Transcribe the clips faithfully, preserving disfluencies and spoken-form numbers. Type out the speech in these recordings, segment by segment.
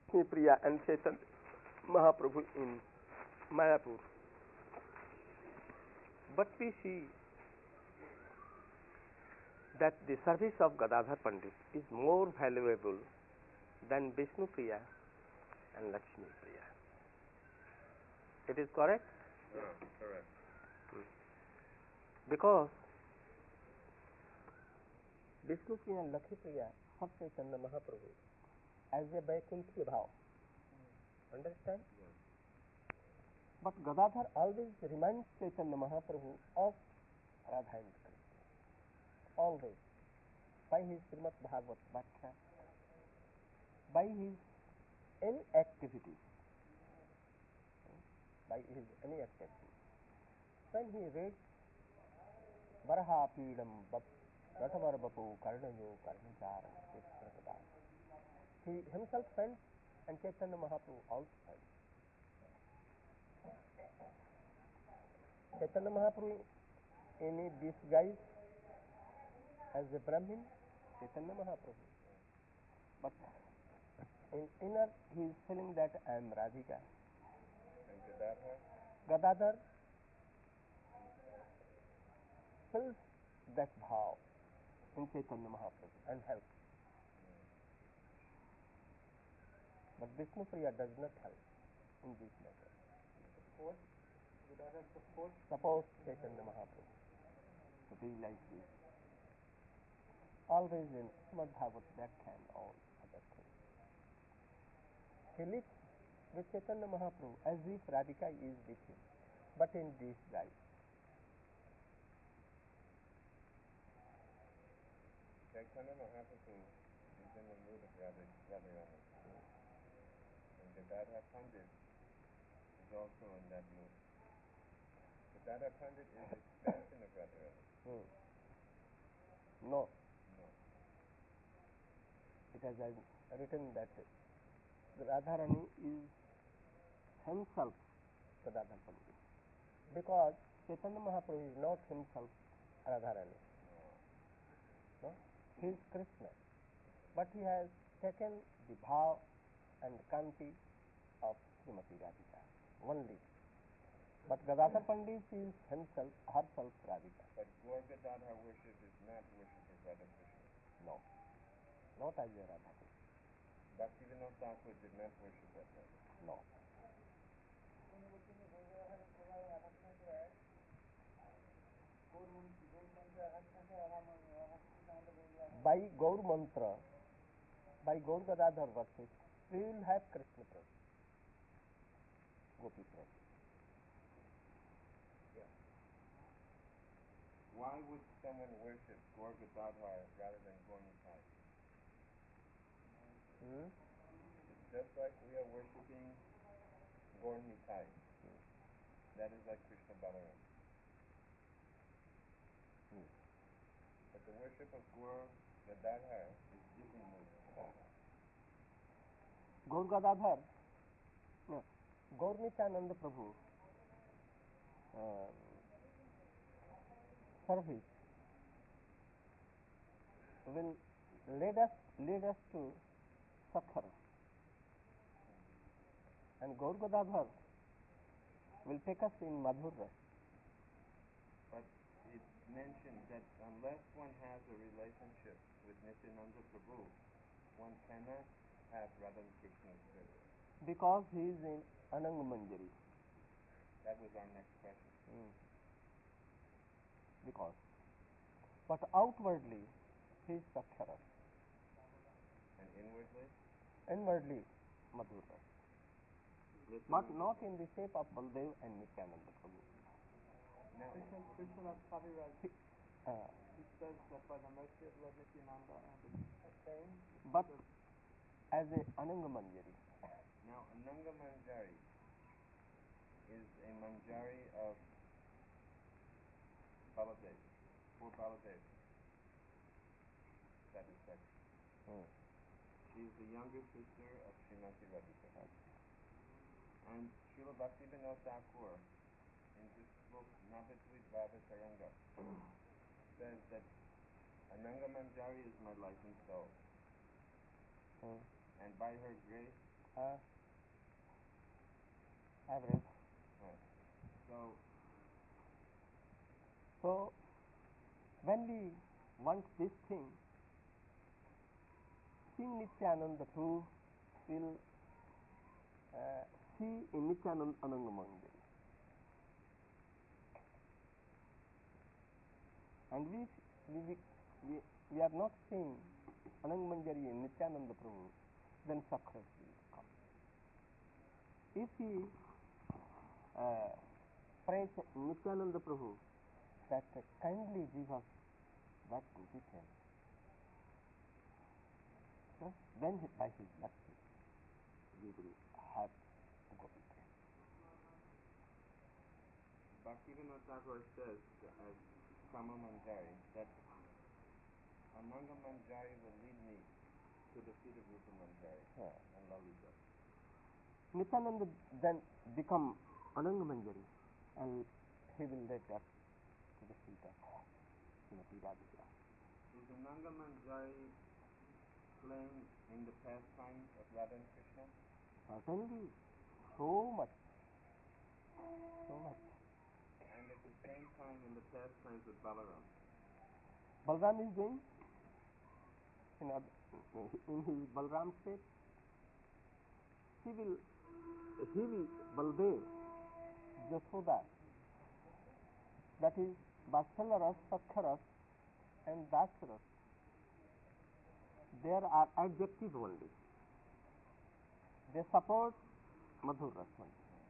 Lakshmi Priya and Chaitanya Mahaprabhu in Mayapur. But we see that the service of Gadadhar Pandit is more valuable than Vishnu Priya and Lakshmi Priya. It is correct? Yeah, correct. Because Vishnu Priya and Lakshmi Priya serve Chaitanya Mahaprabhu as a Vaikuntha bhav. Understand? Yes. But Gadadhar always reminds Chaitanya Mahaprabhu of Radha and Krishna. Always. By his Srimad Bhagavat Bhakkya, by his any activity, by his any activity. When he reads Varaha Pidam Ratavar Bapu Karnayo Karnacharam Chitrapada, he himself sends and Chaitanya Mahaprabhu also sends. Chaitanya Mahaprabhu in disguise as a Brahmin, Chaitanya Mahaprabhu. But in inner he is feeling that I am Radhika. And Gadadhar? Gadadhar fills that bhav in Chaitanya Mahaprabhu and helps. But Vishnu Priya does not help in this matter. Support, Gadadhar support. Suppose Chaitanya Mahaprabhu to be like this. Always in Srimad Bhagavat Bhakkya and all other things. He lives with Chaitanya Mahaprabhu as if Radhika is with him, but in disguise. Chaitanya Mahaprabhu is in the mood of Radha, Radharani. And Gadadhar Pandit is also in that mood. Gadadhar Pandit is the extension of Radharani. Hmm. No. No. It has written that Radharani is himself Gadadhar Pandit. Because Chaitanya Mahaprabhu is not himself Radharani. No? He is Krishna. But he has taken the bhav and kanti of Srimati Radhika only. But Gadadhar Pandit is himself, herself Radhika. But Gaur Gadadhar worship is not worship of Radha Krishna. No. Not as a Radha Krishna. Bhaktivinoda Thakur did not worship that way. No. By Gaur Mantra, by Gaur Gadadhar worship, we will have Krishna Prasad, Gopi Prasad. Yeah. Why would someone worship Gaur Gadadhar rather than Gaur Nitai? Hmm? It's just like we are worshipping Gaur Nitai. Hmm. That is like Krishna Balaram. Hmm. But the worship of Gaur Gadadhar is different mood. Gaur Gadadhar, no, Gaur Nityananda Prabhu uh, service will lead us, lead us to Sakhara. And Gaur Gadadhar will take us in Madhur Ras. But it mentions that unless one has a relationship with Nityananda Prabhu, one cannot have Radha Krishna's service. Because he is in Ananga Manjari. That was our next question. Mm. Because. But outwardly, he is Sakshara. And inwardly? Inwardly, Madhur Ras. But not in the shape of Baldev and Nityananda Prabhu. Now, Krishna, Krishna Das Kaviraj, He, uh, he says that by the mercy of Lord Nityananda and the same, but as a Ananga Manjari. now Ananga Manjari is a Manjari of Baladev, for Baladev. Satisfaction. Mm. She is the younger sister of Srimati Radhika. And Srila Bhaktivinoda Thakur, in this book, Nabhatvid Bhava Taranga, says that Ananga Manjari is my licensed soul. Mm. And by her grace, Uh, average. Right. So, So, when we want this thing, seeing Nityananda Prabhu will uh, see in Nityananda Anangamanjari. And we, we, we, we are not seeing Anangamanjari in Nityananda Prabhu, then success will come. If we uh, praise Nityananda Prabhu, that uh, kindly give us that detail, so then by his mercy we will have Govinda. Bhaktivinoda Thakur says as Kama Manjari that Ananga Manjari will lead me to the feet of Rupa Manjari Yeah. and Lalita. Nityananda then become Ananga Manjari and he will lead us to the feet of Srimati Radhika. Is Ananga Manjari playing in the pastimes of Radha and Krishna? Certainly, so much, so much. And at the same time in the pastimes of Balaram. Balram is doing in, a, in his Balram state. He will, he will Baldev, Jashoda. That is Vatsalya, Sakhya and Dasya. There are adjectives only. They support Madhur Rasman.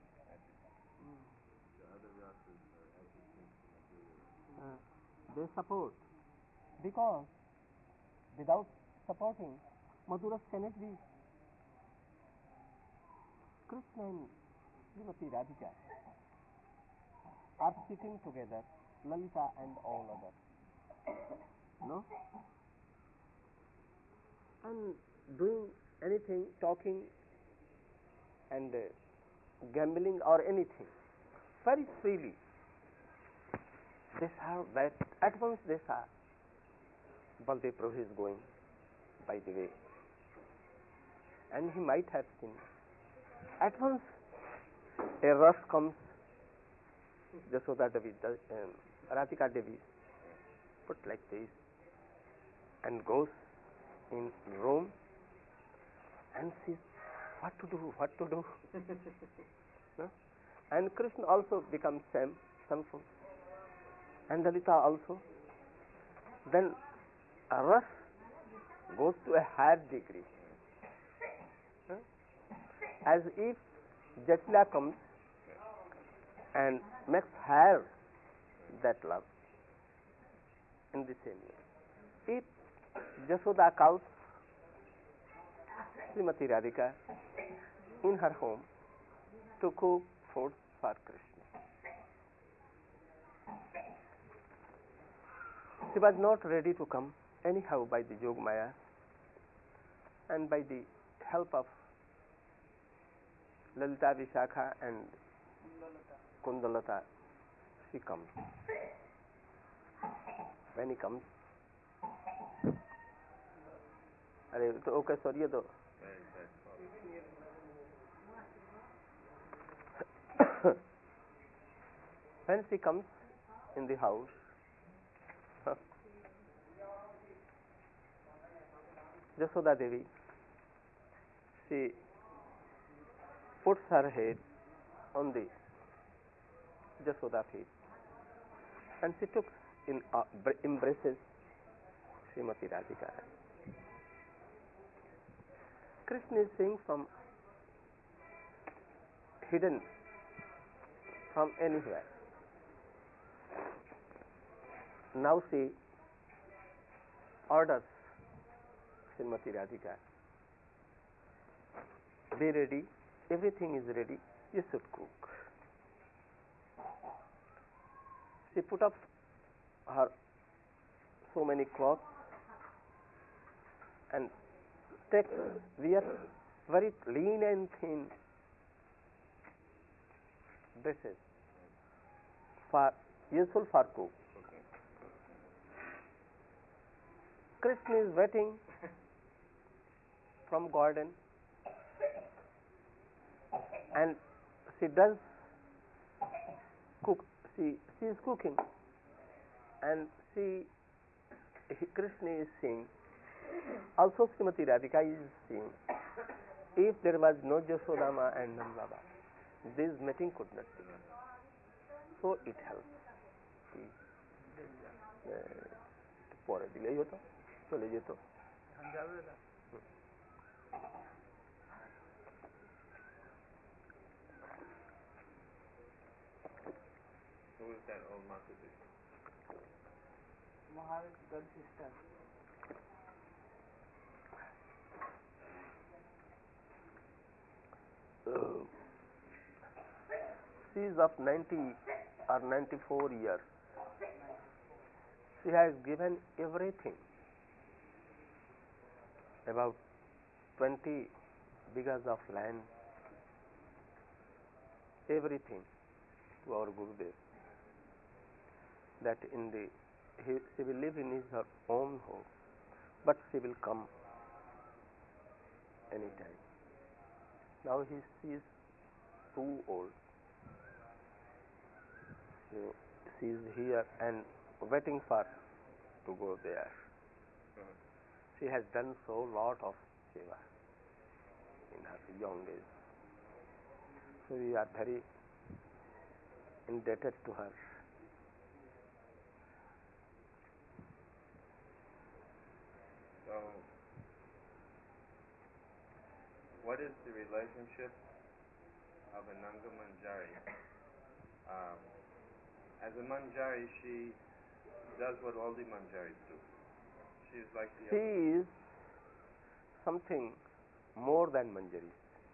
The other rasas are adjectives to Madhurya. Uh, they support because without supporting Madhuras cannot be. Krishna and Srimati Radhika are sitting together, Lalita and all others. No? And doing anything, talking and uh, gambling or anything, very freely. They have that, at once they saw Baldev Prabhu is going by the way. And he might have seen. At once a rush comes, Jashoda Devi, um, Radhika Devi, put like this, and goes in room and sees what to do, what to do. No? And Krishna also becomes same, shameful. And Lalita also. Then a rush goes to a higher degree. Huh? As if Jatila comes and makes higher that love in the same way. If Jashoda calls Srimati Radhika in her home to cook food for Krishna, she was not ready to come anyhow by the Yogamaya and by the help of Lalita Vishakha and Kundalata, she comes. When he comes, अरे तो okay sorry तो when she comes in the house, Jashoda Devi, she puts her head on the Jashoda feet and she took in uh, embraces Srimati Radhika. Krishna is seeing from hidden from anywhere. Now she orders Srimati Radhika, be ready, everything is ready, you should cook. She put up her so many clothes and takes wears very lean and thin dresses for useful for cook. Okay. Krishna is waiting from garden and she does cook. She she is cooking, and she he, Krishna is saying. Also, Srimati Radhika is saying, if there was no Jasodama and Nand Baba, this meeting could not be done. So it helps. পরে দিলেই হতো, চলে যেত। Who is that old Mataji? Maharaj God sister. Uh, she is of ninety or ninety-four years. She has given everything, about twenty bighas of land, everything to our Gurudev, that in the he, she will live in his her own home, but she will come anytime. Now he, she is too old. So she is here and waiting for to go there. Uh-huh. She has done so lot of seva in her young age. So we are very indebted to her. So, what is the relationship of a Nanga Manjari? Um, as a Manjari, she does what all the Manjaris do. She is like the She other. is something more than Manjari.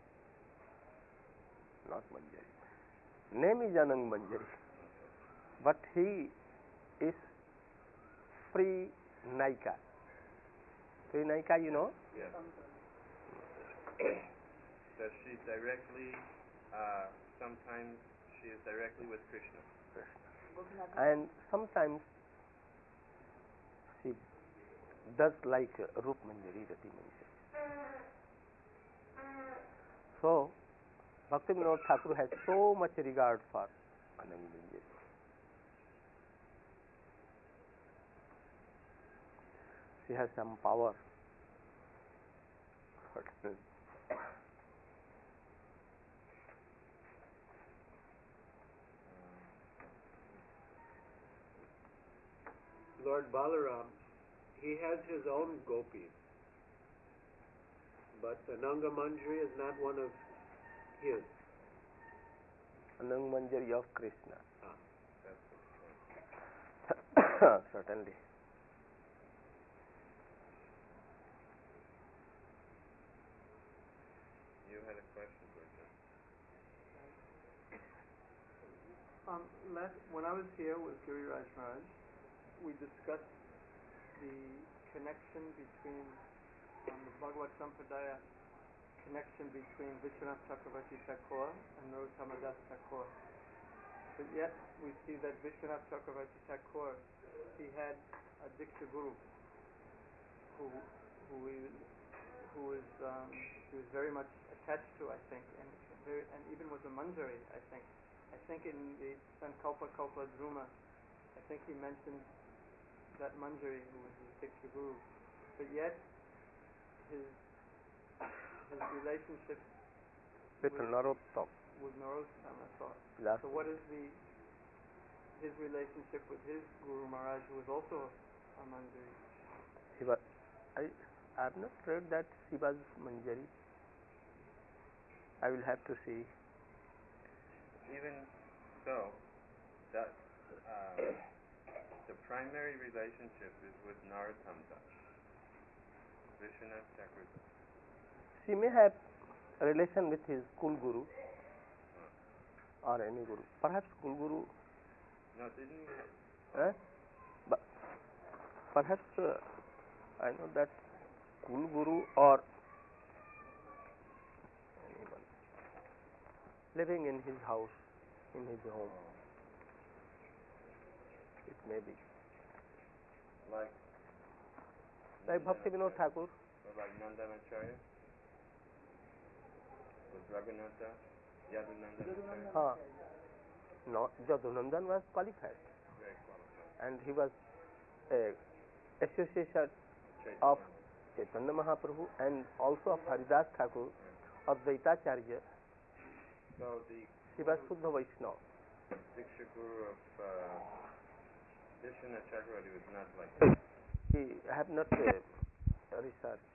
Not Manjari. Name is Anang Manjari, but he is free Naika. Free Naika, you know? Yes. Does she directly, uh, sometimes she is directly with Krishna? And sometimes she does like uh, Rup Manjari, Rati Manjari. So, Bhakti Vinod Thakur has so much regard for Anand Manjari. She has some power. Lord Balaram, he has his own gopis, but Ananga Manjari is not one of his. Anand Manjari of Krishna. Ah. That's the point. Certainly. You had a question, Gurja. Um, last, when I was here with Giri Raj Maharaj, we discussed the connection between um, the Bhagavad Sampradaya connection between Vishwanath Chakravarti Thakur and Narottama Das Thakur. But yet we see that Vishwanath Chakravarti Thakur, he had a Diksha Guru who who he, who was um, he was very much attached to, I think, and very, and even was a Manjari, I think. I think in the Sankalpa Kalpa Druma, I think he mentioned that Manjari who was his Diksha Guru. But yet his his relationship With with, Narottam. with Narottama thought. Last So what is the his relationship with his Guru Maharaj, who was also a Manjari? He was, I I have not read that she was Manjari. I will have to see. Even so, that uh, the primary relationship is with Narottam Das, Vishwanath Chakravarti. She may have a relation with his Kul Guru Uh, or any Guru. Perhaps Kul Guru, no, didn't he have, eh? But perhaps uh, I know that Kul Guru or anyone living in his house, in his home. It may be. like Like Bhakti Vinod Thakur. or like Nandanacharya with Raghunatha? Yadunandan. Huh. No, Yadunandan was qualified, Very qualified. and he was a associate of Chaitanya Mahaprabhu and also of Haridas Thakur, Advaitacharya. So the He was Suddha Vaishnava. Diksha Guru of uh, Vishwanath Chakravarti was not like that. He have not uh, researched.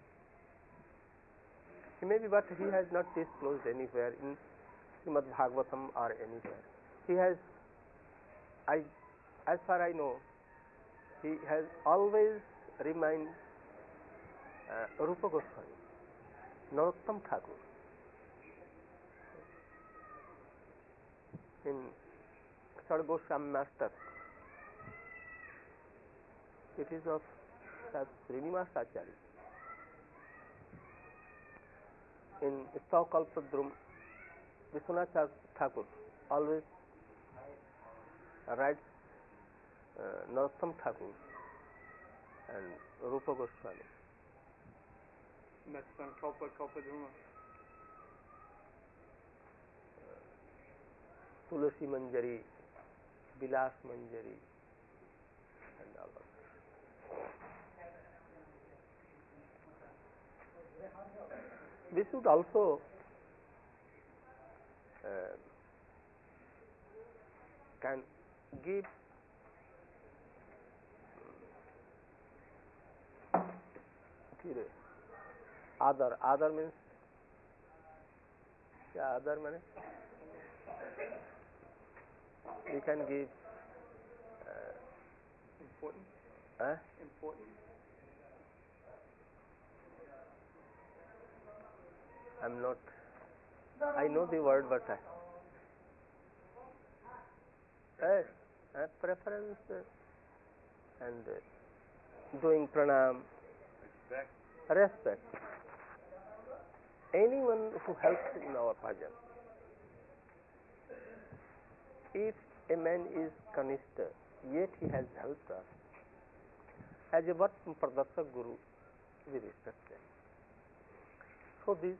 He may be, but he has not disclosed anywhere in Srimad Bhagavatam or anywhere. He has, I, as far I know, he has always remained uh, Rupa Goswami, Narottam Thakur. In Sadgoswami Master, it is of Srinivas Acharya. In Staukalpadrum, Vishwanath Thakur always writes uh, Narottam Thakur and Rupa Goswami. That's on Kalpa Kalpadruma. Tulasi Manjari, Vilas Manjari, and all of that. We should also uh, can give फिर आदर आदर means क्या आदर माने we can give uh, Important. uh, Important. I'm not I know the word but I uh, uh, preference uh, and uh, doing pranam, Respect. respect. Anyone who helps in our bhajan, if a man is kanishta, yet he has helped us, as a what Pradarshak Guru, we respect them. So this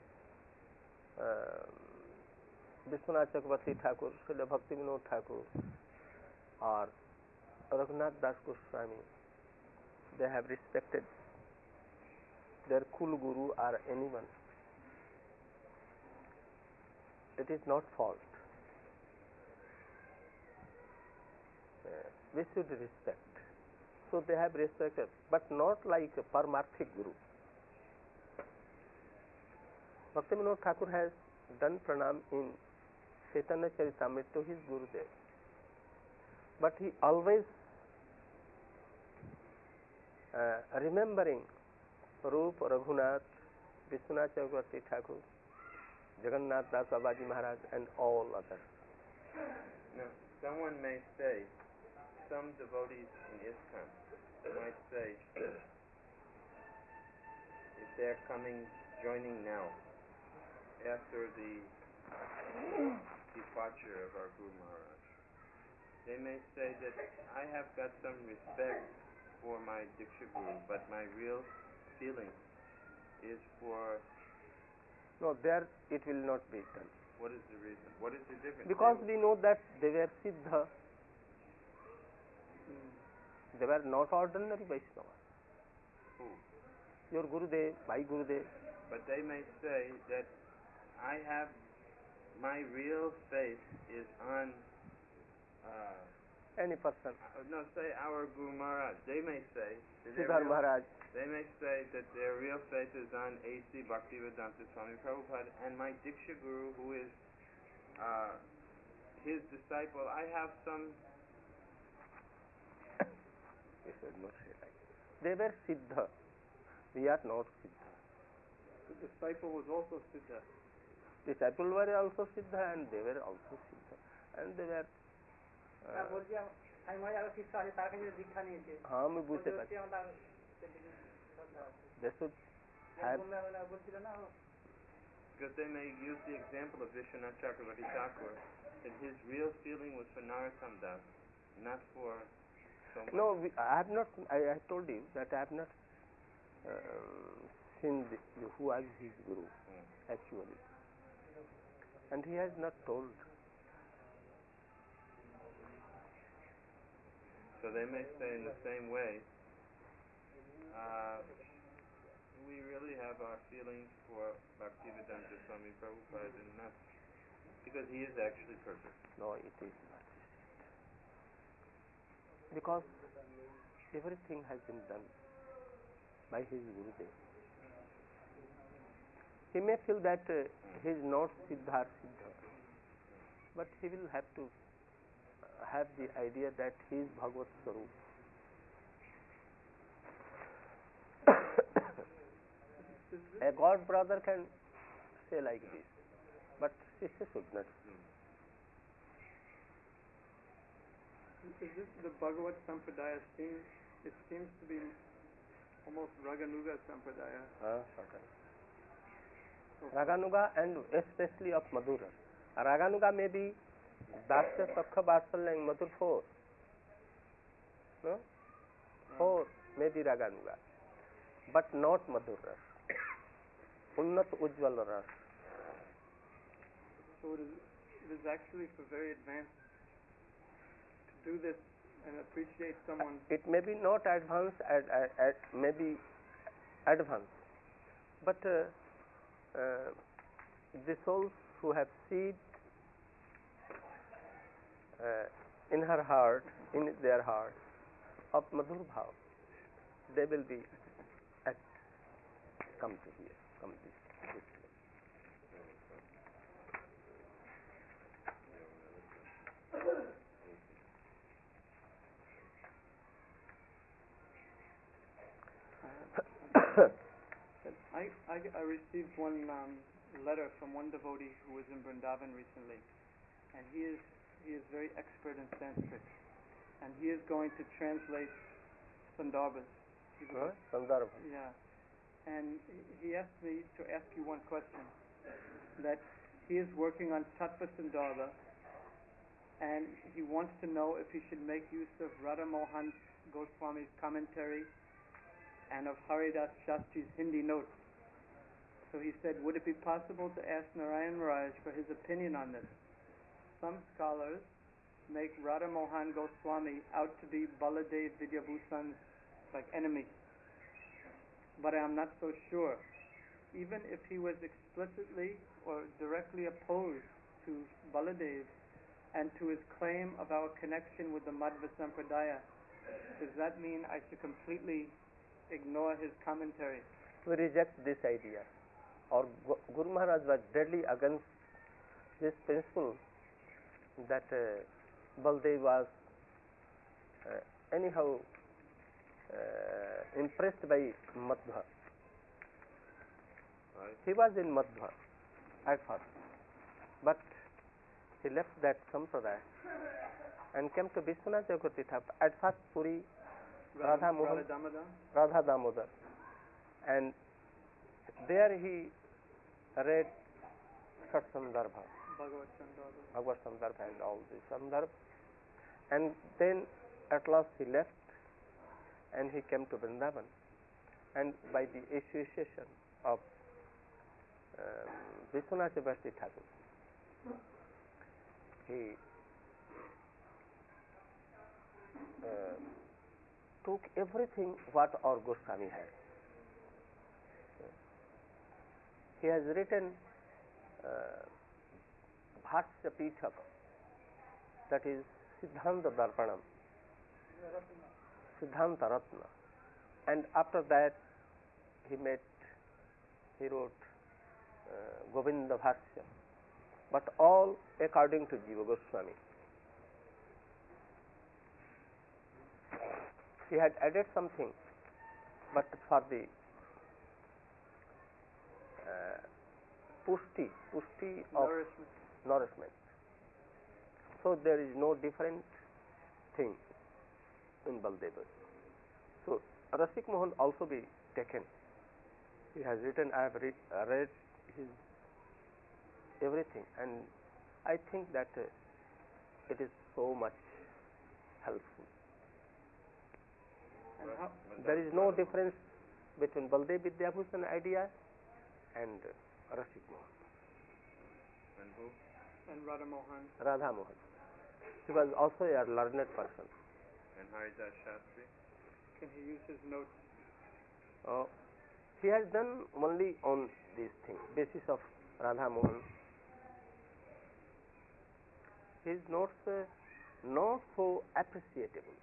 uh, Vishwanath Chakravarti Thakur, Srila Bhakti Vinod Thakur, or Raghunath Das Goswami, they have respected their Kul Guru or anyone. It is not fault. Uh, we should respect. So they have respected, but not like a Paramarthik Guru. Bhakti Vinod Thakur has done pranam in Chaitanya Charitamrita to his Gurudev. But he always uh, remembering Rup, Raghunath, Vishwanath Chakravarti Thakur, Jagannath Das Babaji Maharaj and all others. Now, someone may say, some devotees in ISKCON might say, if they're coming, joining now, after the departure of our Guru Maharaj, they may say that I have got some respect for my Diksha Guru, but my real feeling is for... No, there it will not be done. What is the reason? What is the difference? Because we know that they were Siddha. They were not ordinary Vaishnavas. Who? Your Gurudev, my Gurudev. But they may say that I have, my real faith is on, uh, Any person. uh, no, say our Guru Maharaj. They may say, that their Siddhar real- Maharaj. they may say that their real faith is on A C Bhaktivedanta Swami Prabhupada and my Diksha Guru, who is uh, his disciple. I have some... We should not say like that. They were Siddha. We are not Siddha. The disciple was also Siddha. Disciples were also Siddha and they were also Siddha. And they were... না বলছি আম- আমি মনে আরো শিষ্য আছে তার কাছে দীক্ষা নিয়েছে হ্যাঁ আমি বুঝতে ওদের পারছি। হচ্ছে আমার শ্রদ্ধা আছে। They should যে have... বললে- বললে বলছিল না ও, Because they may use the example of Vishwanath Chakravarti Thakur, that his real feeling was for Narottam Das, not for so much. No, we, I have not... I, I told you that I have not uh, seen the, who was his Guru, Hmm. actually. and he has not told. So they may say in the same way, uh, we really have our feelings for Bhaktivedanta Swami Prabhupada and not because he is actually perfect. No, it is not. Because everything has been done by his Gurudev. He may feel that uh, he is not Siddhar Siddha, but he will have to have the idea that he is Bhagavad Swarup. A god brother can say like this, but Shishya should not. Is this the Bhagavad Sampradaya? Seems, it seems to be almost Raganuga Sampradaya. Uh, okay. Raganuga and especially of Madhura. Raganuga may be Dasya, Sakha, Vatsalya and Madhur four. No? Four may be Raganuga, but not Madhur Ras. Unnat Ujjwal Ras. So it is, it is actually for very advanced to do this and appreciate someone. It may be not advanced, ad, ad, ad, may be advanced, but uh, uh, the souls who have seed uh, in her heart, in their heart, of Madhur Bhav, they will be at come to here, come to this place. I, I, I received one um, letter from one devotee who was in Vrindavan recently, and he is he is very expert in Sanskrit, and he is going to translate Sandarbhas. Huh? Sandarbha. Yeah, and he asked me to ask you one question. That he is working on Tattva Sandarbha, and he wants to know if he should make use of Radha Mohan Goswami's commentary and of Haridas Shastri's Hindi notes. So he said, would it be possible to ask Narayan Maharaj for his opinion on this? Some scholars make Radha Mohan Goswami out to be Baladev Vidyabhusan's like enemy, but I am not so sure. Even if he was explicitly or directly opposed to Baladev and to his claim of our connection with the Madhva Sampradaya, does that mean I should completely ignore his commentary? We reject this idea. Or Guru Maharaj was deadly against this principle that uh, Baldev was uh, anyhow uh, impressed by Madhva. Right. He was in Madhva at first, but he left that sampradaya and came to Vishwanath Chakravarti Thakur. At first Puri, Radha, Radha Mohan, Radha Damodar, Radha Damodar, and there he read Shat Sandarbha, Bhagavad Sandarbha. Bhagavad Sandarbha and all this Sandarbha, and then at last he left and he came to Vrindavan, and by the association of um, Vishwanath Chakravarti Thakur, he uh, took everything what our Goswami had. He has written uh, Bhashya Pitaka, that is Siddhanta Darpanam, Siddhanta Ratna, and after that he made, he wrote uh, Govinda Bhashya, but all according to Jiva Goswami. He had added something, but for the uh, pushti, pushti of Nourishment. nourishment. So there is no different thing in Baldeva. So Rasik Mohan also be taken. He has written, I have read, uh, read his everything, and I think that uh, it is so much helpful. And how, There is no difference between Baldev Vidyabhushan idea and uh, Rasik Mohan. And Who? and Radha Mohan. Radha Mohan. He was also a learned person. And Haridas Shastri? Can he use his notes? Uh, he has done only on these things, basis of Radha Mohan. His notes are not so appreciable.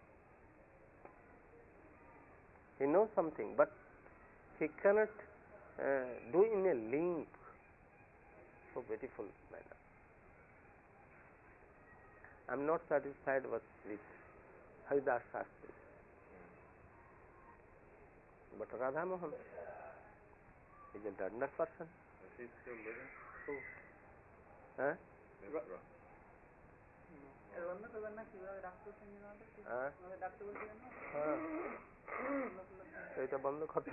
He knows something, but he cannot uh, do in a link so beautiful manner. I am not satisfied with, with Haridas Shastri. But Radha Mohan is a learned person. Is he still living? Who? Huh? Mitra. El বন্ধ করবেন না কিভাবে doctor সঙ্গে না দেখি হ্যাঁ doctor বলছিলেন না হ্যাঁ এটা বন্ধ করতে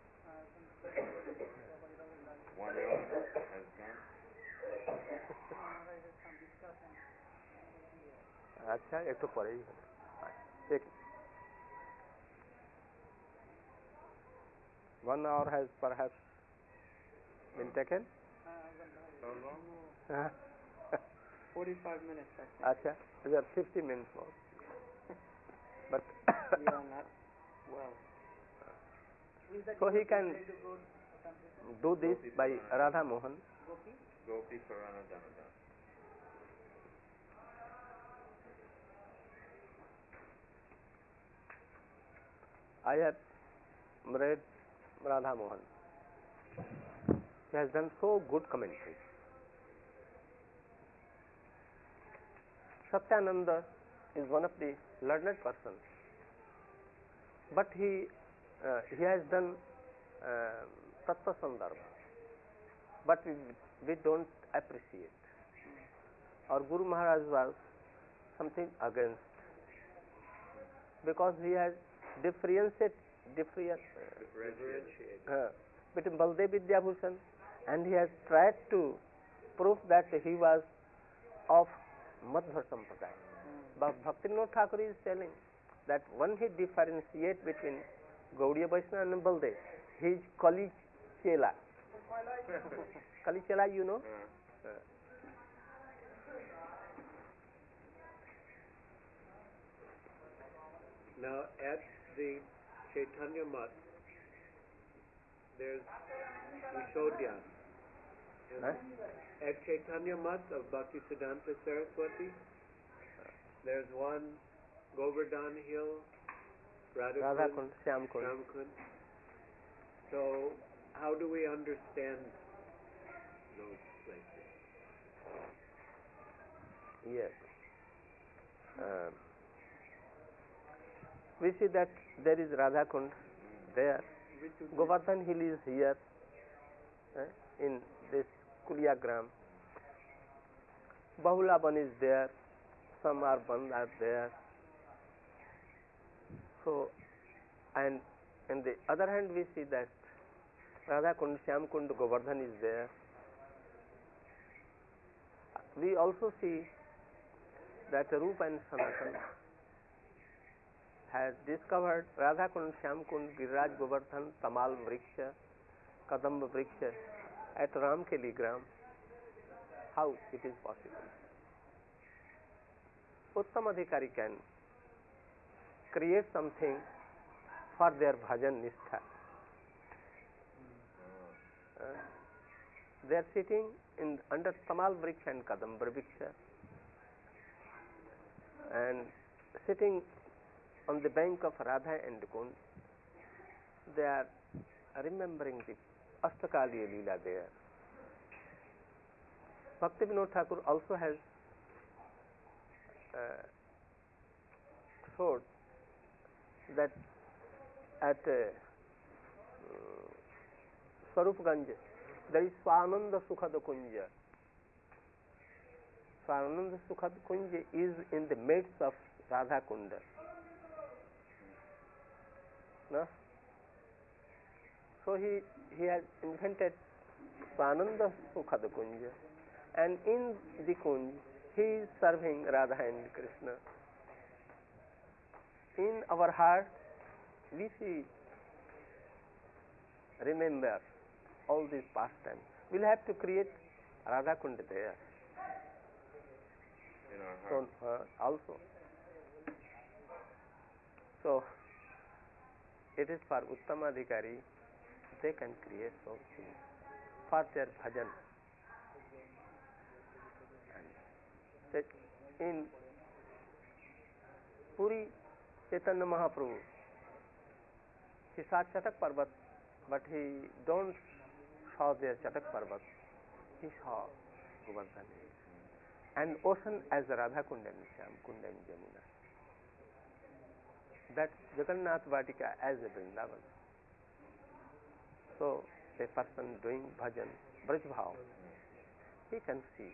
One else has gone. আচ্ছা একটু পরেই হবে ঠিক one hour has perhaps been taken So long? forty-five minutes, I think. acha there are fifty minutes more but We are not well. so he can do this by Radha Mohan. Gopi Purana Damadan. I have read Radha Mohan. He has done so good commentary. Satyananda is one of the learned persons, but he uh, he has done uh, Tattva Sandarbha, but we, we don't appreciate. Our Guru Maharaj was something against, because he has differentiated different, Differentiate. uh, between Baldev Vidyabhushan, and he has tried to prove that he was of Madhva Sampradaya. But Bhaktivinoda Thakur is telling that when he differentiates between Gaudiya Vaishnava and Baldev, he is Kali Chela. Kali Chela, you know? Uh, Uh, Now at the Chaitanya Mat, there's Vishodhya. And Huh? At Chaitanya Mat of Bhaktisiddhanta Saraswati, there's one Govardhan Hill, Radha Radha Kund, Shyam Kund. Ramkund. So how do we understand those places? Yes. Um, we see that there is Radha Kund there. Govardhan Hill is here eh, in this Kuliagram. Bahulaban is there. Some are Band are there. So, and on the other hand, we see that Radha Kund, Shyam Kund, Govardhan is there. We also see that Rupa and Sanatan has discovered Radha Kund, Shyam Kund, Giriraj Govardhan, Tamal Vriksha, Kadamba Vriksha at Ramkeli Gram. How it is possible? Uttam Adhikari can create something for their bhajan nishtha. Uh, they are sitting in under Tamal Vriksha and Kadamba Vriksha, and sitting on the bank of Radha and Kund, they are remembering the Ashtakaliya Leela there. Bhaktivinoda Thakur also has uh, showed that at uh, Swarupganj there is Swananda Sukhada Kunja. Swananda Sukhada Kunja is in the midst of Radha Kunda. No? So he, he has invented Swananda Sukhada Kunja, and in the Kunj he is serving Radha and Krishna. In our heart we see, remember all these pastimes. We'll have to create Radha Kund there. in our shown heart. uh, also. So it is for Uttamadhikari, they can create those things for their bhajan. And that in Puri, Chaitanya Mahaprabhu, he saw Chatak Parvat, but he don't saw their Chatak Parvat. He saw Govardhan and ocean as Radha Kunda and Shyam Kunda and Jamuna. That Jagannath Vatika as a Vrindavan. So a person doing bhajan, Braj Bhav, he can see.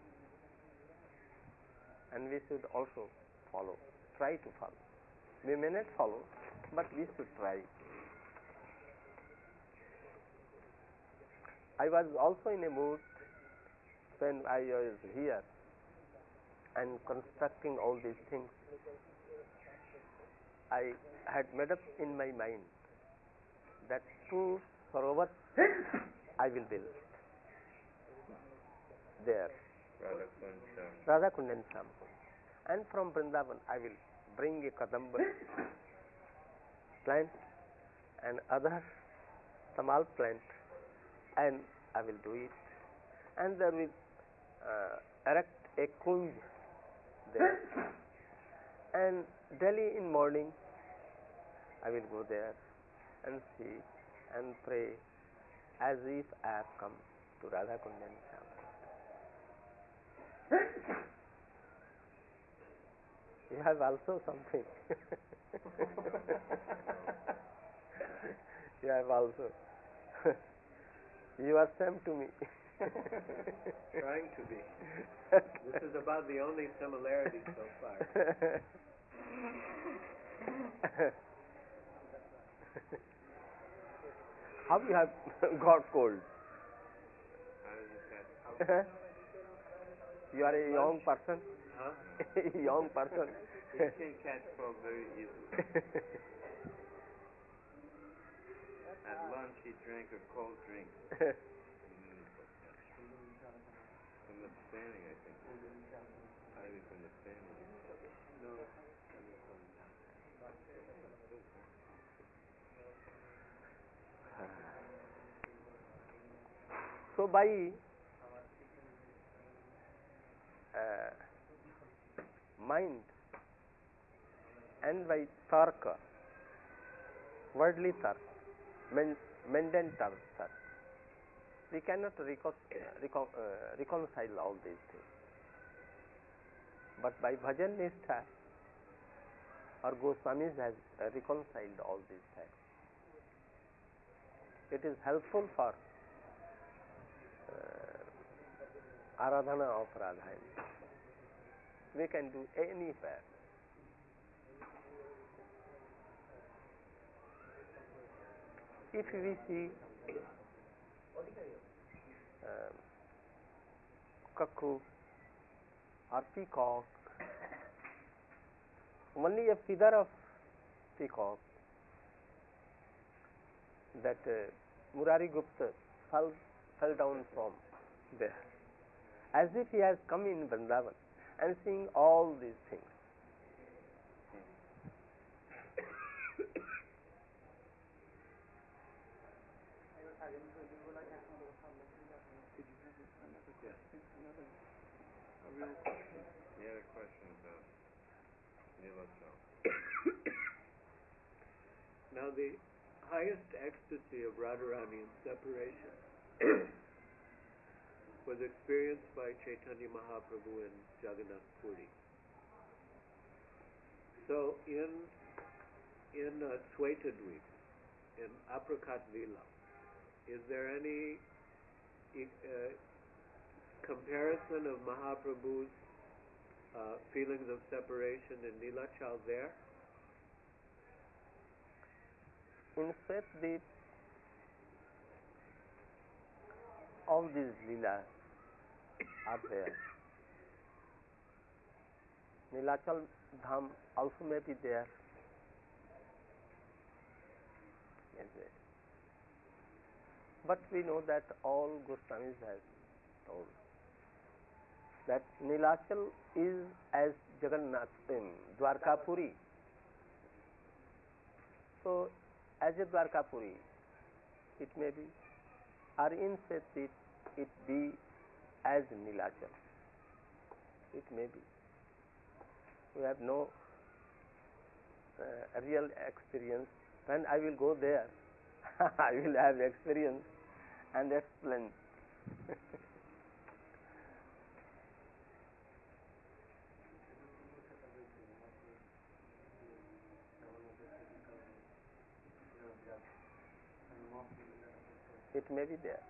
And we should also follow, try to follow. We may not follow, but we should try. I was also in a mood when I was here and constructing all these things. I had made up in my mind that two sarovars I will build there, Radha Kund and Shyam Kund. And from Vrindavan I will bring a Kadamba plant and other Tamal plant, and I will do it. And there will uh, erect a kunj there. And daily in morning I will go there and see and pray as if I have come to Radha Kund and Shyam Kund. You have also something. You have also. You are same to me. Trying to be. This is about the only similarity so far. How you have got cold? How does it catch? You are a young person. Huh? Young person. You can catch cold very easily. At lunch he drank a cold drink. From the standing, I think. Highly from the standing. No. So by uh, mind and by tarka, worldly tarka, men, mundane tarka, we cannot recon, recon, uh, reconcile all these things. But by bhajan nistha, our Goswamis has uh, reconciled all these things. It is helpful for uh, Aradhana of Radha. We can do anywhere. If we see um, cuckoo or peacock, only a feather of peacock that uh, Murari Gupta fell, fell down from there, as if he has come in Vrindavan and seeing all these things. He had a question about Nilachal. Now the highest ecstasy of Radharani in separation was experienced by Chaitanya Mahaprabhu in Jagannath Puri. So in in uh, Svetadweep, in Aprakat Lila, is there any uh, comparison of Mahaprabhu's uh, feelings of separation in Nilachal there? In Svetadweep, all these leelas are there. Nilachal Dham also may be there. Yes, yes. But we know that all Goswamis have told. that Nilachal is as Jagannath in Dwarkapuri. So, as a Dwarkapuri, it may be, or in fact it, it be as Nilachal. It may be. We have no uh, real experience. When I will go there, I will have experience and explain. It may be there.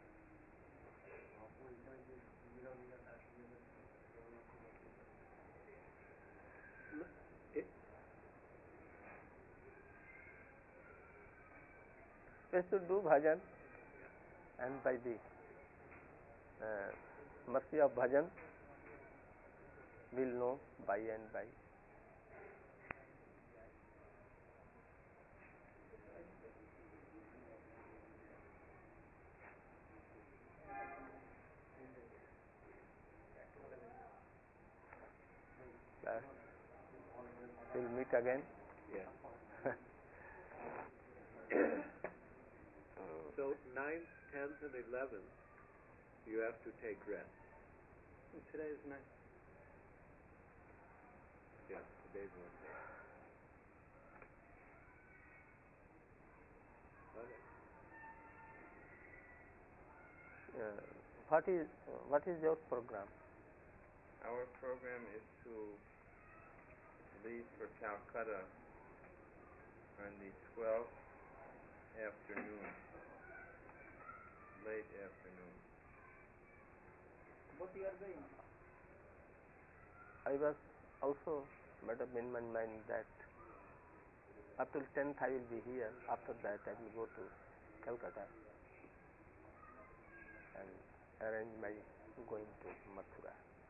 We should do bhajan, and by the uh, mercy of bhajan, we'll know by and by. Class, we'll meet again. Yeah. So ninth, tenth, and eleventh, you have to take rest. And today is nice. Yeah, today's one day. Okay. Uh, what is what is your program? Our program is to leave for Calcutta on the twelfth afternoon, late afternoon. What you are doing? I was also made up in my mind that up till tenth I will be here. After that I will go to Calcutta and arrange my going to Mathura.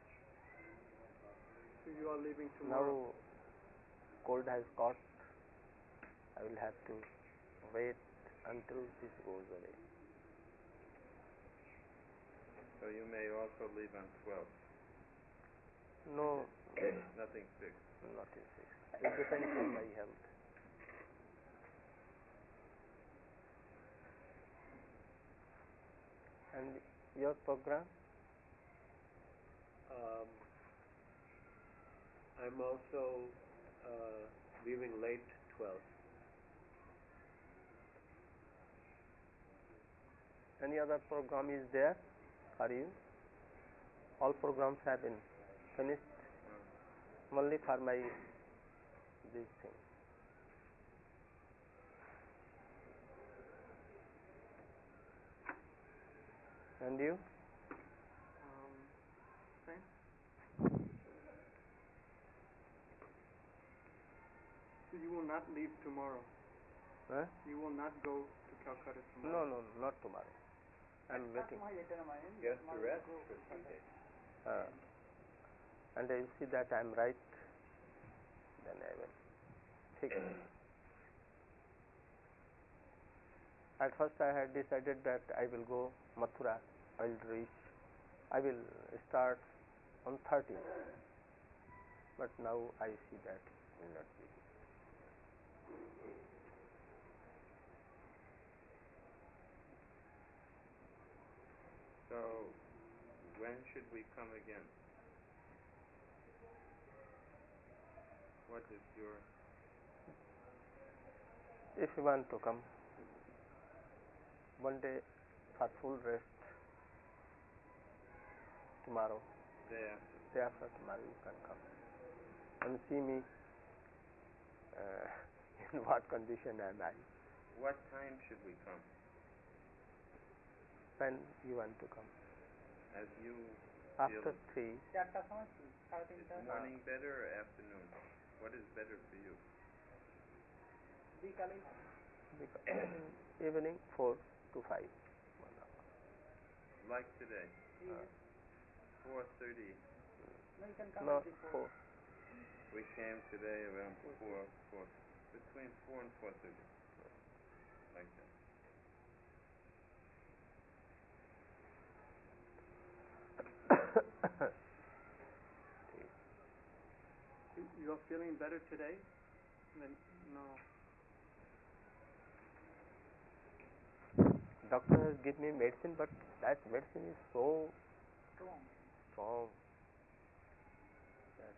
So you are leaving tomorrow? Now cold has caught. I will have to wait until this goes away. So you may also leave on twelfth. No, Nothing fixed. not in six. It depends on my health. And your program? Um, I'm also uh, leaving late twelfth. Any other program is there for you? All programs have been finished. Uh, Only for my this thing. And you? Um, same. So you will not leave tomorrow? Huh? You will not go to Calcutta No, tomorrow? no, not tomorrow. I'm waiting. You have to rest for three days. Uh, and I will see that I'm right. Then I will fix. At first I had decided that I will go Mathura. I will reach. I will start on thirteenth. But now I see that will not be. so when should we come again? What is your... If you want to come, one day for full rest, tomorrow, Day after. day after tomorrow you can come and see me uh, in what condition am I. What time should we come? When you want to come. As you After feel, three, চারটার সময় সাড়ে is তিনটা morning better or afternoon? What is better for you? বিকালে because evening four to five. One hour. Like today, yes. four thirty. No, you can come No, before. four. We came today around four, four, between four and four thirty. Like that. You're feeling better today? Then no. Doctor has given me medicine, but that medicine is so Strong. strong that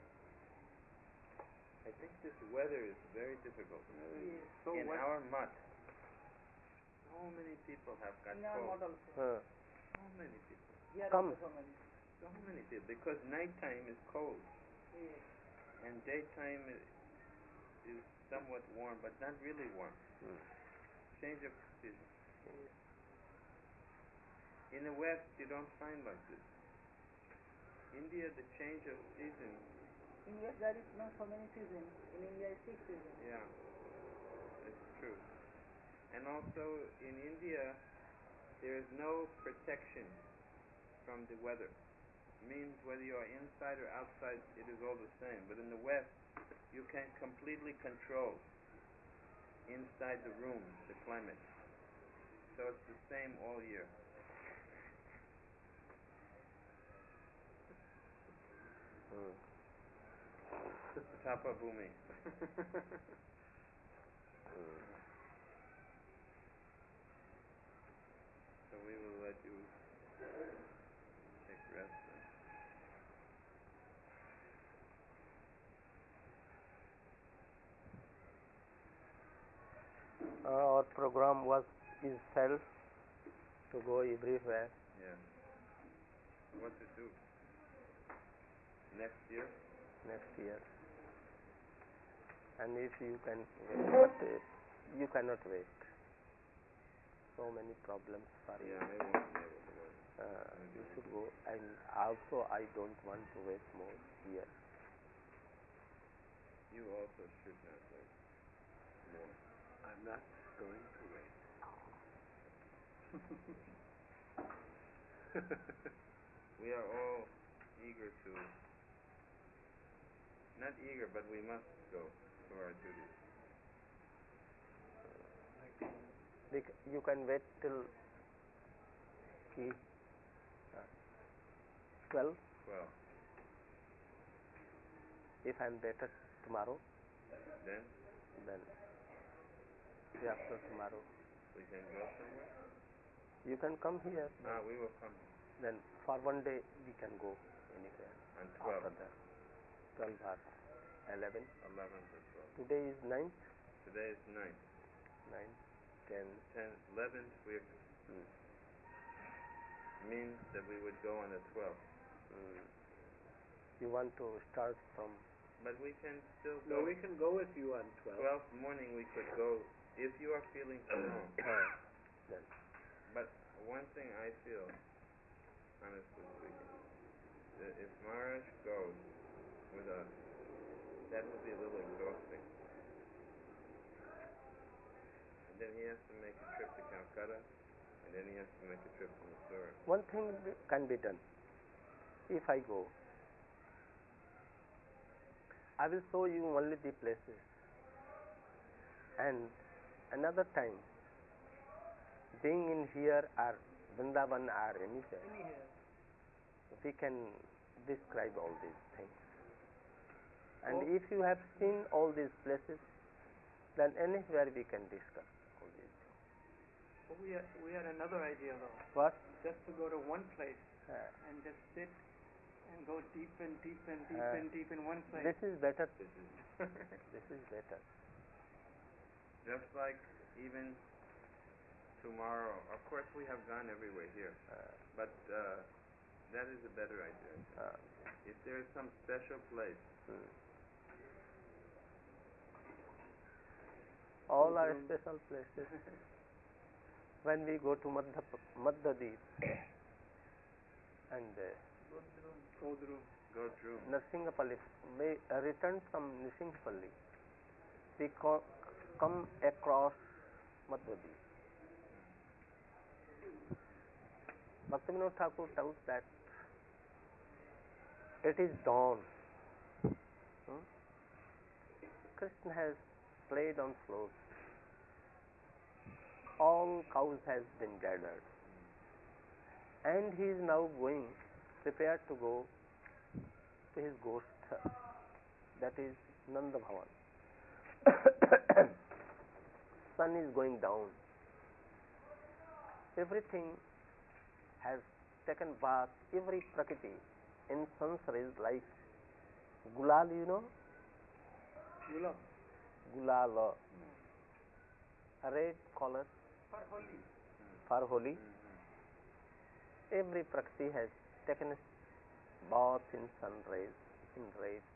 I think this weather is very difficult. Yes. So In what? our mutt, so many people have got In our cold. model also. uh, So many people. Here Come. also so many. So many people. Because nighttime is cold Yes. and daytime is, is somewhat warm, but not really warm. hmm. Change of season. In the West, you don't find like this. India, the change of season, In India there is not so many seasons. In India is six seasons. yeah, it's true. And also in India, there is no protection from the weather. Means whether you are inside or outside, it is all the same. But in the West, you can completely control inside the room the climate. So it's the same all year. Hmm. Tapa Bhumi. Hmm. So we will let you take rest then. Uh, our program was is self to go everywhere. Yeah. What to do? Next year? Next year. And if you can, but uh, you cannot wait. So many problems for you. Yeah, I won't be able to wait. Uh, you should go, and also I don't want to wait more here. You also should not wait more. I'm not going to wait. We are all eager to, not eager, but we must go to our duties. Bec- You can wait till ki, uh, twelve. Well, If I'm better tomorrow, then then day after tomorrow. we can go somewhere. You can come here. Ah, we will come Then for one day we can go anywhere. on twelve, After that, twelve or eleven. eleventh or twelfth. Today is ninth, Today is ninth. ninth, ten. tenth, eleventh, we Hmm. means that we would go on the twelfth. Hmm. You want to start from But we can still No, go. we can go with you on twelve. twelfth morning we could go if you are feeling strong. uh, then? But one thing I feel, honestly speaking, that if Maharaj goes with us, that will be a little exhausting. And then he has to make a trip to Calcutta, and then he has to make a trip to Mysore. One thing can be done. If I go, I will show you only the places. And another time, being in here or Vrindavan or anywhere, Anywhere. we can describe all these things. And Oh. if you have seen all these places, then anywhere we can discuss all these things. Well, we had, we had another idea though. What? Just to go to one place Uh, and just sit and go deep and deep and deep Uh, and deep in one place. this is better. This is This is better. just like even tomorrow. Of course, we have gone everywhere here, Uh, but uh, that is a better idea. uh, If there is some special place, hmm. All are special places. When we go to Madhya, Madhyadeep and uh, Godru. go through. Narsingapalli, may uh, return from Narsingapalli, we co- come across Madhyadeep. Bhaktivinoda Thakur tells that it is dawn. Hmm? Krishna has played on floats. All cows has been gathered. And he is now going, prepared to go to his ghost that is Nanda Bhavan. Sun is going down. Everything has taken bath, every prakriti in sun's rays like gulal, you know? Gula. Gulal, a red color For holy. for holy. Every prakriti has taken a bath in sun rays, in red.